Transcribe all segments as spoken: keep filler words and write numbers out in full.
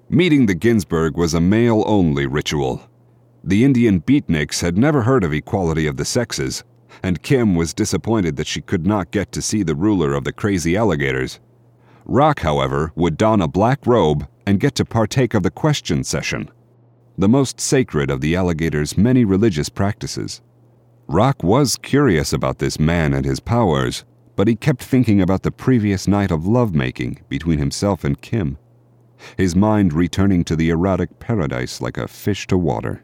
Meeting the Ginsburg was a male-only ritual. The Indian beatniks had never heard of equality of the sexes, and Kim was disappointed that she could not get to see the ruler of the crazy alligators. Rock, however, would don a black robe and get to partake of the question session, the most sacred of the alligators' many religious practices. Rock was curious about this man and his powers, but he kept thinking about the previous night of lovemaking between himself and Kim, his mind returning to the erotic paradise like a fish to water.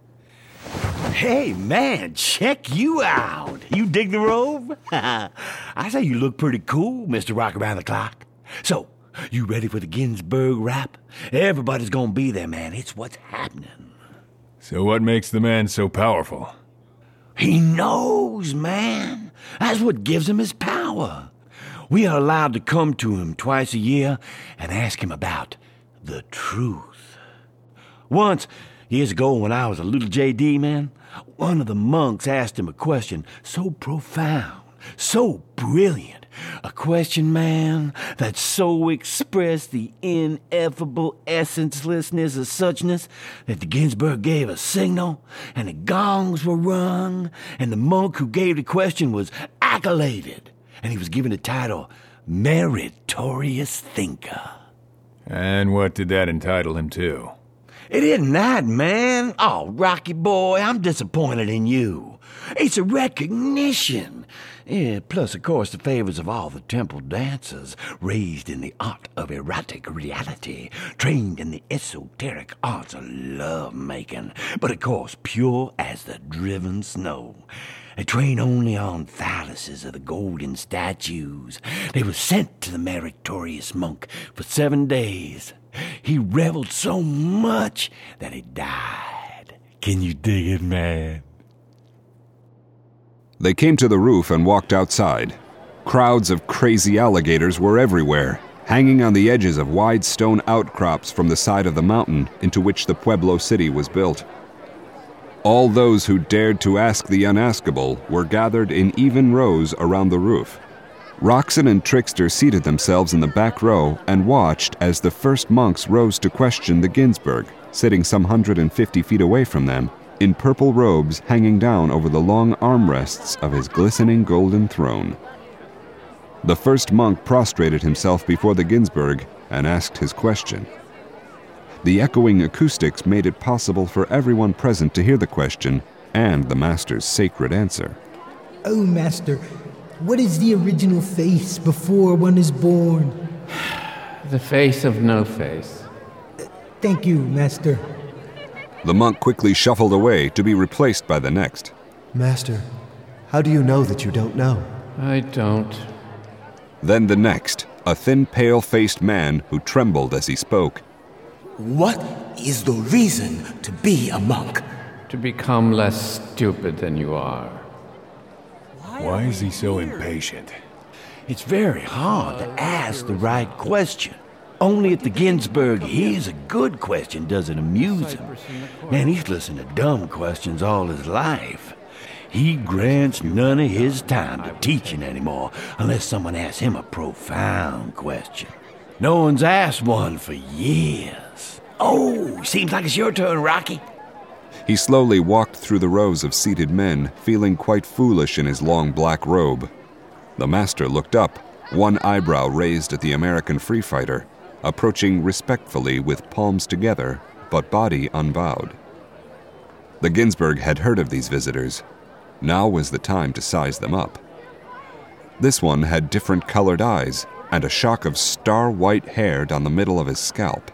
Hey, man, check you out. You dig the robe? I say you look pretty cool, Mister Rock Around the Clock. So, you ready for the Ginsburg rap? Everybody's gonna be there, man. It's what's happening. So what makes the man so powerful? He knows, man. That's what gives him his power. We are allowed to come to him twice a year and ask him about the truth. Once, years ago when I was a little J D, man, one of the monks asked him a question so profound, so brilliant, a question, man, that so expressed the ineffable essencelessness of suchness that the Ginsburg gave a signal, and the gongs were rung, and the monk who gave the question was accoladed, and he was given the title Meritorious Thinker. And what did that entitle him to? It isn't that, man. Oh, Rocky boy, I'm disappointed in you. It's a recognition. Yeah, plus, of course, the favors of all the temple dancers, raised in the art of erotic reality, trained in the esoteric arts of love-making, but of course, pure as the driven snow. They train only on thalluses of the golden statues. They were sent to the meritorious monk for seven days. He reveled so much that he died. Can you dig it, man? They came to the roof and walked outside. Crowds of crazy alligators were everywhere, hanging on the edges of wide stone outcrops from the side of the mountain into which the Pueblo city was built. All those who dared to ask the unaskable were gathered in even rows around the roof. Roxon and Trickster seated themselves in the back row and watched as the first monks rose to question the Ginsburg, sitting some hundred and fifty feet away from them, in purple robes hanging down over the long armrests of his glistening golden throne. The first monk prostrated himself before the Ginsburg and asked his question. The echoing acoustics made it possible for everyone present to hear the question and the master's sacred answer. Oh, Master, what is the original face before one is born? The face of no face. Thank you, Master. The monk quickly shuffled away to be replaced by the next. Master, how do you know that you don't know? I don't. Then the next, a thin, pale-faced man who trembled as he spoke. What is the reason to be a monk? To become less stupid than you are. Why is he so impatient? It's very hard to ask the right question. Only if the Ginsburg hears a good question does it amuse him. Man, he's listened to dumb questions all his life. He grants none of his time to teaching anymore unless someone asks him a profound question. No one's asked one for years. Oh, seems like it's your turn, Rocky. He slowly walked through the rows of seated men, feeling quite foolish in his long black robe. The master looked up, one eyebrow raised at the American free fighter, approaching respectfully with palms together, but body unbowed. The Ginsburg had heard of these visitors. Now was the time to size them up. This one had different colored eyes and a shock of star-white hair down the middle of his scalp.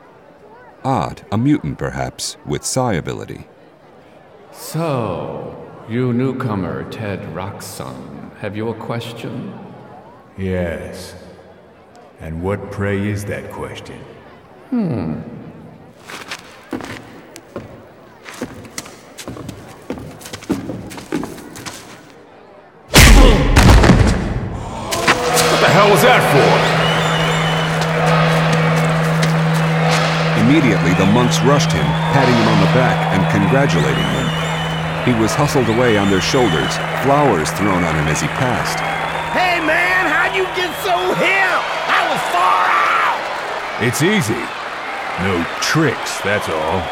Odd, a mutant perhaps, with psi ability. So, you newcomer, Ted Roxon, have you a question? Yes. And what, pray, is that question? Hmm. What the hell was that for? Immediately, the monks rushed him, patting him on the back and congratulating him. He was hustled away on their shoulders, flowers thrown on him as he passed. Hey, man, how'd you get so hip? I was far out! It's easy. No tricks, that's all.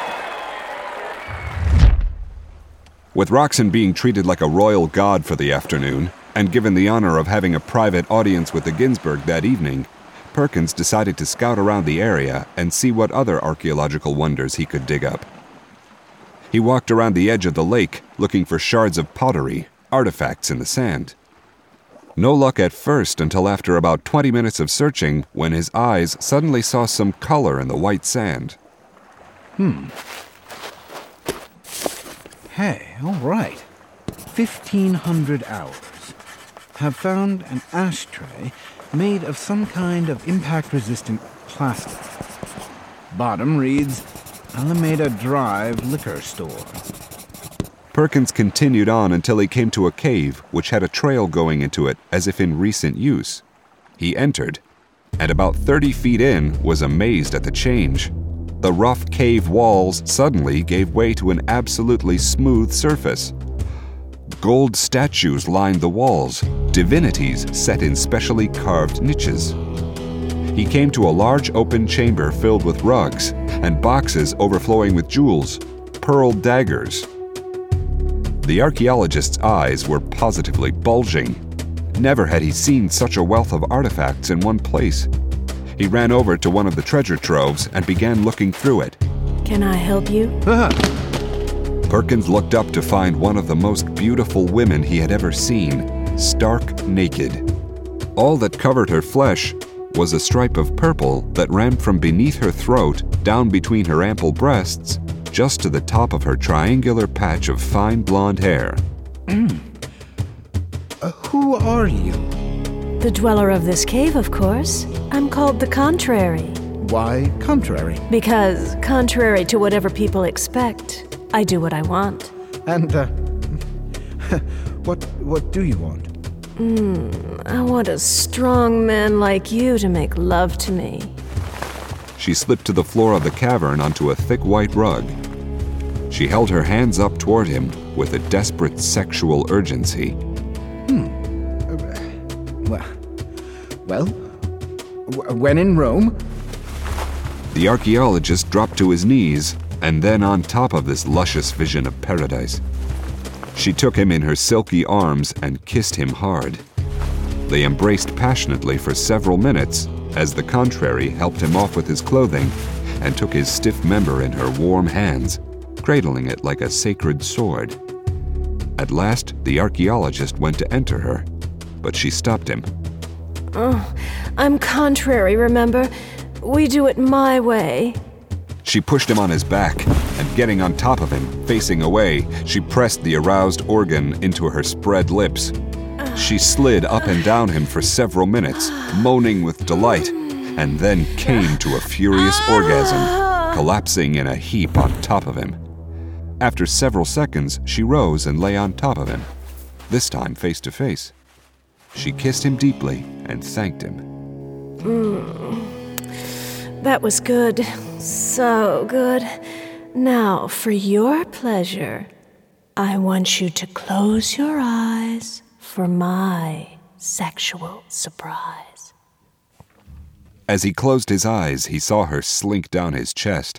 With Roxon being treated like a royal god for the afternoon, and given the honor of having a private audience with the Ginsburg that evening, Perkins decided to scout around the area and see what other archaeological wonders he could dig up. He walked around the edge of the lake looking for shards of pottery, artifacts in the sand. No luck at first until after about twenty minutes of searching when his eyes suddenly saw some color in the white sand. Hmm. Hey, all right. Fifteen hundred hours. Have found an ashtray made of some kind of impact-resistant plastic. Bottom reads, Alameda Drive Liquor Store. Perkins continued on until he came to a cave which had a trail going into it as if in recent use. He entered, and about thirty feet in was amazed at the change. The rough cave walls suddenly gave way to an absolutely smooth surface. Gold statues lined the walls, divinities set in specially carved niches. He came to a large open chamber filled with rugs and boxes overflowing with jewels, pearl daggers. The archaeologist's eyes were positively bulging. Never had he seen such a wealth of artifacts in one place. He ran over to one of the treasure troves and began looking through it. Can I help you? Perkins looked up to find one of the most beautiful women he had ever seen, stark naked. All that covered her flesh was a stripe of purple that ran from beneath her throat down between her ample breasts, just to the top of her triangular patch of fine blonde hair. Mm. Uh, who are you? The dweller of this cave, of course. I'm called the Contrary. Why contrary? Because, contrary to whatever people expect, I do what I want. And, uh, what, what do you want? Mm, I want a strong man like you to make love to me. She slipped to the floor of the cavern onto a thick white rug. She held her hands up toward him with a desperate sexual urgency. Hmm. Uh, well, well, w- when in Rome... The archaeologist dropped to his knees, and then on top of this luscious vision of paradise. She took him in her silky arms and kissed him hard. They embraced passionately for several minutes as the Contrary helped him off with his clothing and took his stiff member in her warm hands, cradling it like a sacred sword. At last, the archaeologist went to enter her, but she stopped him. Oh, I'm Contrary, remember? We do it my way. She pushed him on his back, and getting on top of him, facing away, she pressed the aroused organ into her spread lips. She slid up and down him for several minutes, moaning with delight, and then came to a furious orgasm, collapsing in a heap on top of him. After several seconds, she rose and lay on top of him, this time face to face. She kissed him deeply and thanked him. Mm. That was good. So good. Now, for your pleasure, I want you to close your eyes for my sexual surprise. As he closed his eyes, he saw her slink down his chest.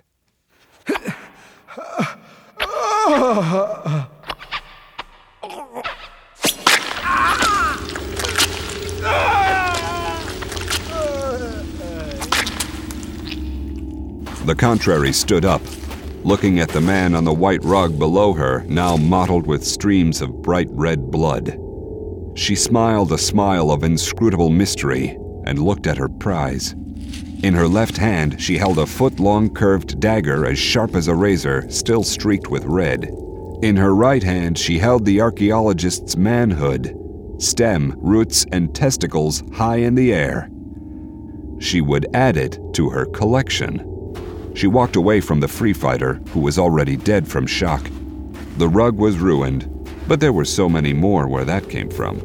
The Contrary stood up, looking at the man on the white rug below her, now mottled with streams of bright red blood. She smiled a smile of inscrutable mystery and looked at her prize. In her left hand, she held a foot-long curved dagger as sharp as a razor, still streaked with red. In her right hand, she held the archaeologist's manhood, stem, roots, and testicles high in the air. She would add it to her collection. She walked away from the free fighter, who was already dead from shock. The rug was ruined, but there were so many more where that came from.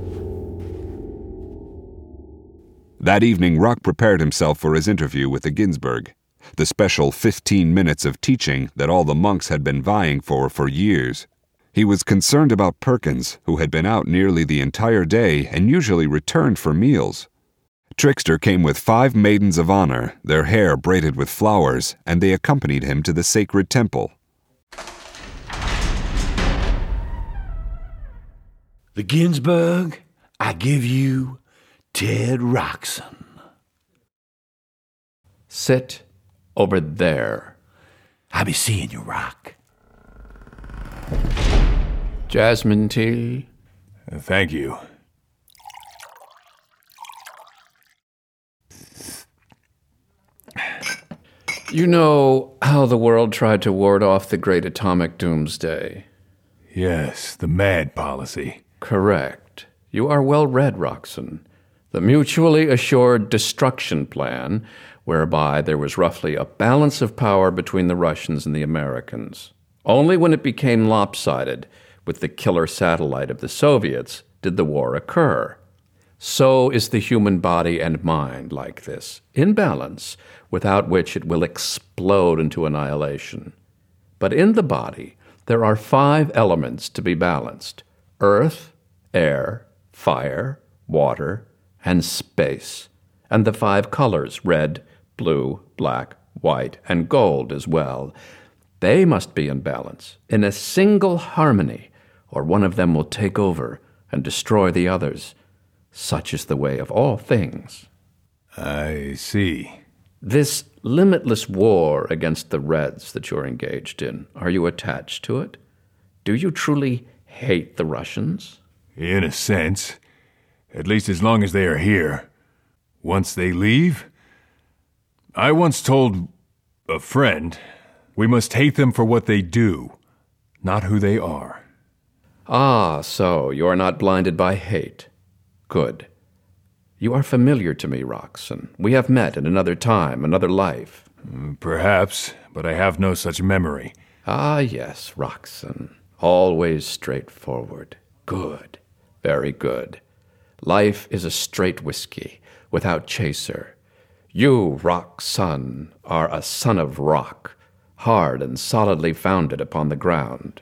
That evening, Rock prepared himself for his interview with the Ginsburg, the special fifteen minutes of teaching that all the monks had been vying for for years. He was concerned about Perkins, who had been out nearly the entire day and usually returned for meals. trickster came with five maidens of honor, their hair braided with flowers, and they accompanied him to the sacred temple. The Ginsburg, I give you Ted Roxon. Sit over there. I be seeing you, Rock. Jasmine tea? Uh, thank you. You know how the world tried to ward off the great atomic doomsday? Yes, the MAD policy. Correct. You are well read, Roxon. The Mutually Assured Destruction Plan, whereby there was roughly a balance of power between the Russians and the Americans. Only when it became lopsided, with the killer satellite of the Soviets, did the war occur. So is the human body and mind like this, in balance, without which it will explode into annihilation. But in the body, there are five elements to be balanced: earth, air, fire, water, and space, and the five colors, red, blue, black, white, and gold as well. They must be in balance, in a single harmony, or one of them will take over and destroy the others. Such is the way of all things. I see. This limitless war against the Reds that you're engaged in, are you attached to it? Do you truly hate the Russians? In a sense. At least as long as they are here. Once they leave? I once told a friend, we must hate them for what they do, not who they are. Ah, so you are not blinded by hate. Good. You are familiar to me, Roxon. We have met in another time, another life. Perhaps, but I have no such memory. Ah, yes, Roxon. Always straightforward. Good. Very good. Life is a straight whiskey, without chaser. You, Roxon, are a son of rock, hard and solidly founded upon the ground.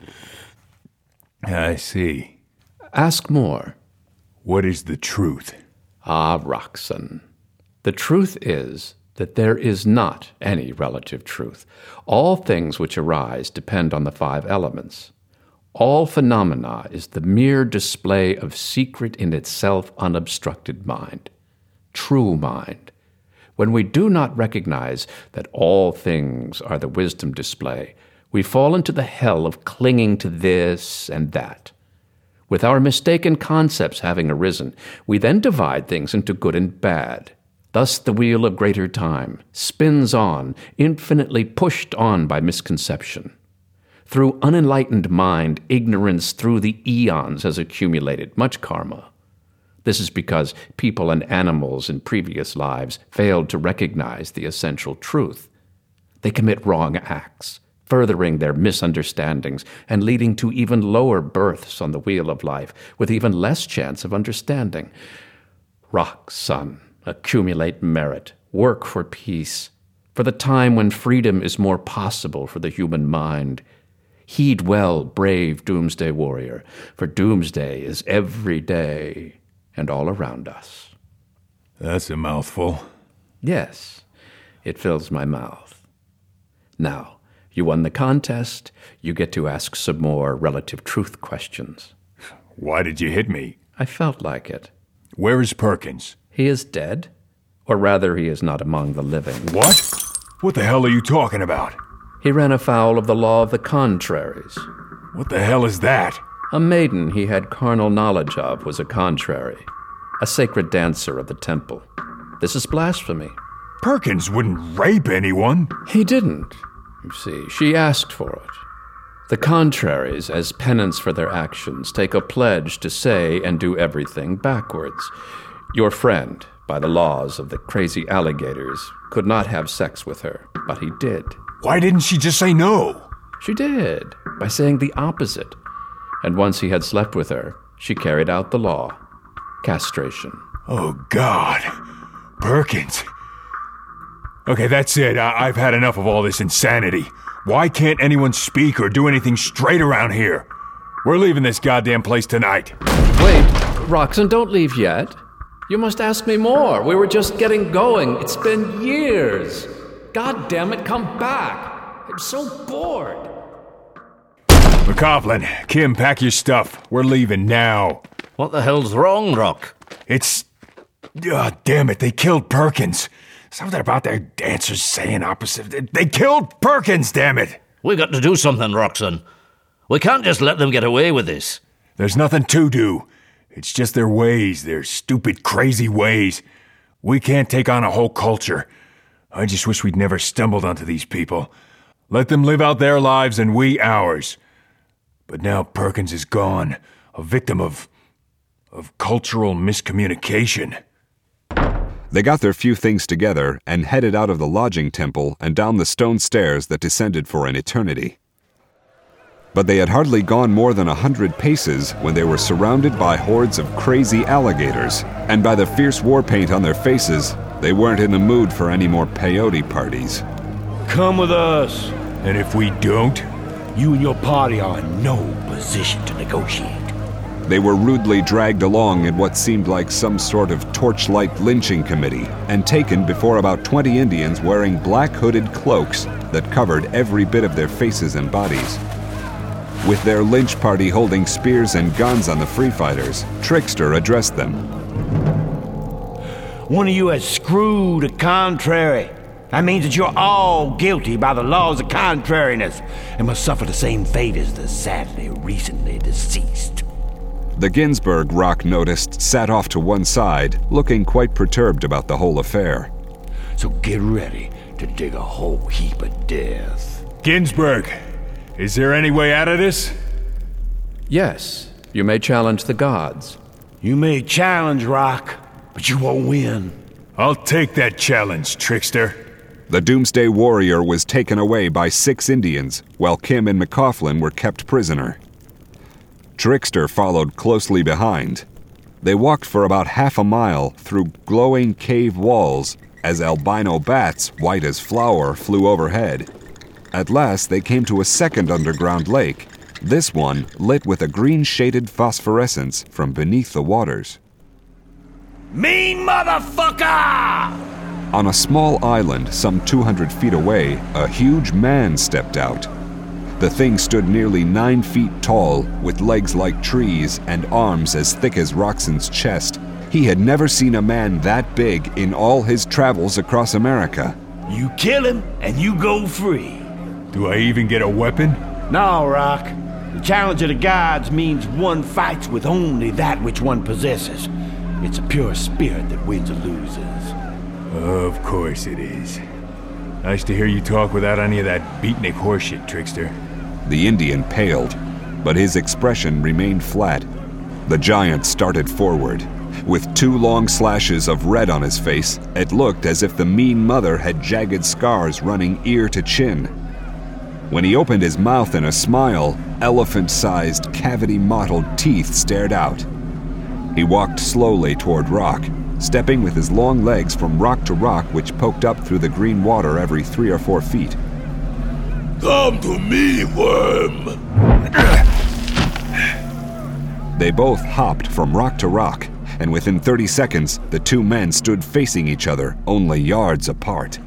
I see. Ask more. What is the truth? Ah, Roxon. The truth is that there is not any relative truth. All things which arise depend on the five elements. All phenomena is the mere display of secret in itself unobstructed mind, true mind. When we do not recognize that all things are the wisdom display, we fall into the hell of clinging to this and that. With our mistaken concepts having arisen, we then divide things into good and bad. Thus the wheel of greater time spins on, infinitely pushed on by misconception. Through unenlightened mind, ignorance through the eons has accumulated, much karma. This is because people and animals in previous lives failed to recognize the essential truth. They commit wrong acts, furthering their misunderstandings and leading to even lower births on the wheel of life, with even less chance of understanding. Rock, son, accumulate merit, work for peace, for the time when freedom is more possible for the human mind. Heed well, brave doomsday warrior, for doomsday is every day and all around us. That's a mouthful. Yes, it fills my mouth. Now, you won the contest. You get to ask some more relative truth questions. Why did you hit me? I felt like it. Where is Perkins? He is dead. Or rather, he is not among the living. What? What the hell are you talking about? He ran afoul of the law of the contraries. What the hell is that? A maiden he had carnal knowledge of was a contrary, a sacred dancer of the temple. This is blasphemy. Perkins wouldn't rape anyone. He didn't. You see, she asked for it. The contraries, as penance for their actions, take a pledge to say and do everything backwards. Your friend, by the laws of the crazy alligators, could not have sex with her, but he did. Why didn't she just say no? She did, by saying the opposite. And once he had slept with her, she carried out the law. Castration. Oh, God. Perkins. Okay, that's it. I- I've had enough of all this insanity. Why can't anyone speak or do anything straight around here? We're leaving this goddamn place tonight. Wait, Roxon, don't leave yet. You must ask me more. We were just getting going. It's been years. God damn it, come back. I'm so bored. McCaughlin, Kim, pack your stuff. We're leaving now. What the hell's wrong, Rock? It's... Oh, damn it, they killed Perkins. Something about their dancers saying opposite... They killed Perkins, damn it! We got to do something, Roxanne. We can't just let them get away with this. There's nothing to do. It's just their ways, their stupid, crazy ways. We can't take on a whole culture. I just wish we'd never stumbled onto these people. Let them live out their lives and we ours. But now Perkins is gone, a victim of... of cultural miscommunication. They got their few things together and headed out of the lodging temple and down the stone stairs that descended for an eternity. But they had hardly gone more than a hundred paces when they were surrounded by hordes of crazy alligators, and by the fierce war paint on their faces, they weren't in the mood for any more peyote parties. Come with us. And if we don't? You and your party are in no position to negotiate. They were rudely dragged along in what seemed like some sort of torchlight lynching committee and taken before about twenty Indians wearing black hooded cloaks that covered every bit of their faces and bodies. With their lynch party holding spears and guns on the free fighters, Trickster addressed them. One of you has screwed a contrary. That means that you're all guilty by the laws of contrariness and must suffer the same fate as the sadly recently deceased. The Ginsburg, Rock noticed, sat off to one side, looking quite perturbed about the whole affair. So get ready to dig a whole heap of death. Ginsburg, is there any way out of this? Yes, you may challenge the gods. You may challenge, Rock, but you won't win. I'll take that challenge, Trickster. The Doomsday Warrior was taken away by six Indians, while Kim and McCaughlin were kept prisoner. Trickster followed closely behind. They walked for about half a mile through glowing cave walls as albino bats, white as flour, flew overhead. At last, they came to a second underground lake, this one lit with a green-shaded phosphorescence from beneath the waters. Mean motherfucker! On a small island some two hundred feet away, a huge man stepped out. The thing stood nearly nine feet tall, with legs like trees and arms as thick as Roxanne's chest. He had never seen a man that big in all his travels across America. You kill him, and you go free. Do I even get a weapon? No, Rock. The challenge of the gods means one fights with only that which one possesses. It's a pure spirit that wins or loses. Of course it is. Nice to hear you talk without any of that beatnik horseshit, Trickster. The Indian paled, but his expression remained flat. The giant started forward. With two long slashes of red on his face, it looked as if the mean mother had jagged scars running ear to chin. When he opened his mouth in a smile, elephant-sized, cavity-mottled teeth stared out. He walked slowly toward Rock, stepping with his long legs from rock to rock which poked up through the green water every three or four feet. Come to me, worm! They both hopped from rock to rock, and within thirty seconds, the two men stood facing each other, only yards apart.